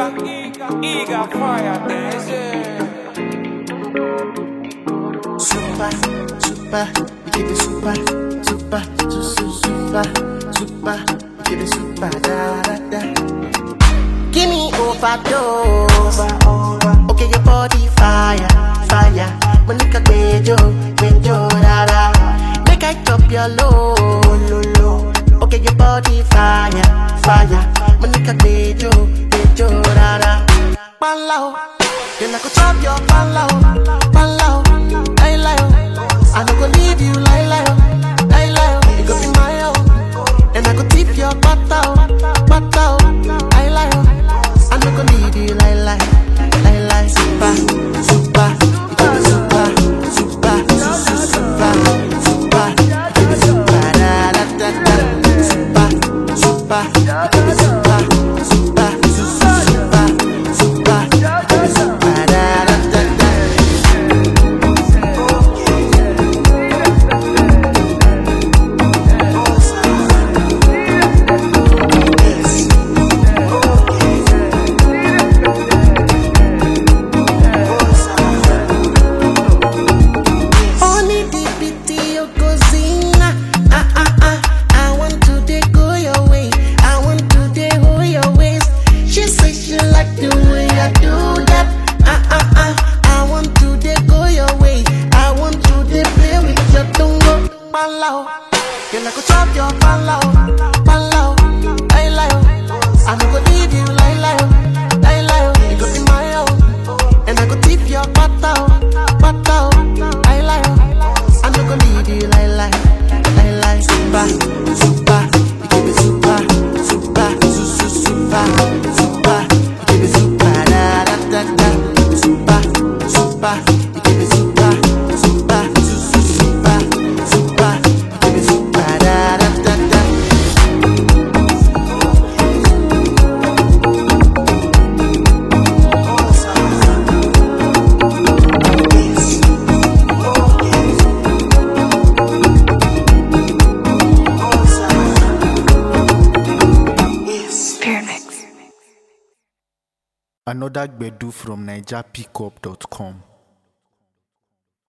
Eager fire dance. Super, super, we give it super, super, super, super, we give it super, da da da. Give me overdose. Okay, your body fire, fire. Monica Bejo, Bejo, da da. Make I top your low, low, low. Okay, your body fire, fire. Monica Bejo, Bejo, da da. Palao, then I go chop your palao, palao. I no go leave you lie lie, you go be my own, and I go tip your butt out, I lie, I no go leave you lie lie, super, super, you give me super, super, super, super, you give me super, da da da da, super, super, you give me super, super, super, super, you give me super, da da da da. Girl, I go chop your palao, palao, I no go leave you lie, you go be my own, and I go tip your butt out, I lie, I no go leave you lie, super, super, you give me super, super, super, super, you give me super, da da da da, super, super, you give me super, super, super, super, you give me super, da da da da. Another Gbedu from NigerPickup.com.